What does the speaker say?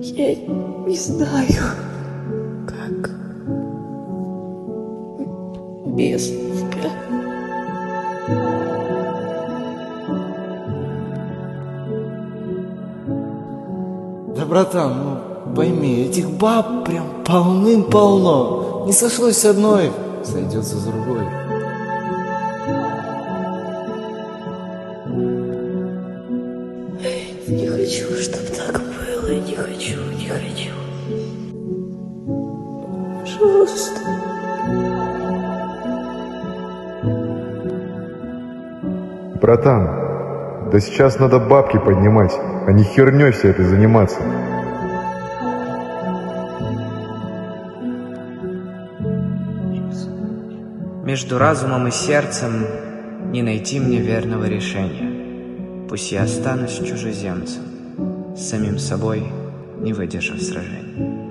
Я не знаю, как без тебя. Да, братан, ну пойми, этих баб прям полным-полно. Не сошлось с одной, сойдется с другой. Не хочу, чтобы так было. Не хочу, не хочу. Пожалуйста. Братан, да сейчас надо бабки поднимать, а не херней всей этой заниматься. Между разумом и сердцем не найти мне верного решения. Пусть я останусь чужеземцем, с самим собой не выдержав сражений.